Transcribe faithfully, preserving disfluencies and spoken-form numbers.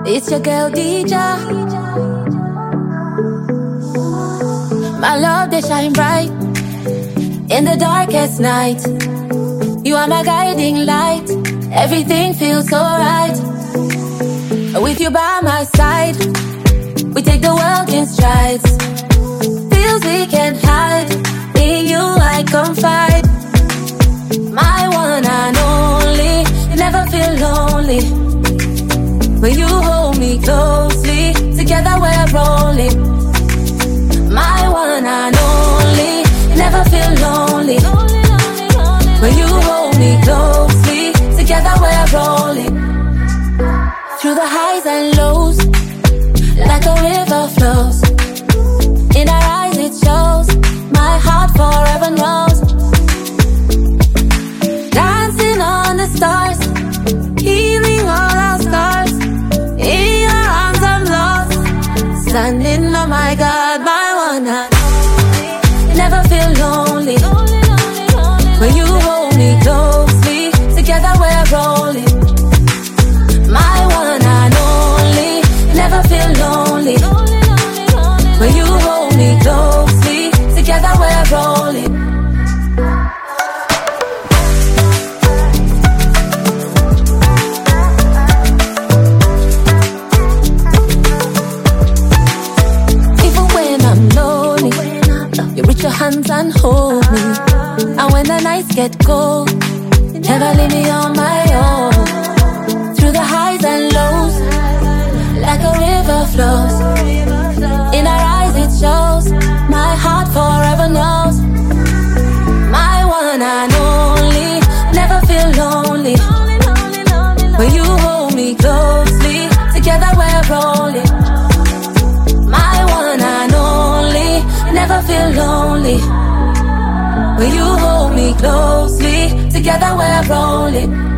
It's your girl Dija. My love, they shine bright in the darkest night. You are my guiding light. Everything feels so right. With you by my side, we take the world in strides. Feels we can't hide. In you I confide. My one and only. You never feel lonely when you hold me closely. Together we're rolling. My one and only. You never feel lonely when you hold me closely. Together we're rolling. Through the highs and lows, like a river flows. In our eyes it shows. My heart forever knows. Dancing on the stars, healing all our scars. In your arms I'm lost, standing, oh my God, my one and only. You never feel lonely when you hold me closely. Together we're rolling. My one and only. You never feel lonely when you hold me closely. Together we're rolling. Your hands and hold me. And when the nights get cold, never leave me on my own. Through the highs and lows, like a river flows. In our eyes it shows. My heart forever knows. My one and only. Never feel lonely when you hold me closely. Together we're rolling. My one and only. Never feel lonely when you hold me closely. Together we're rolling.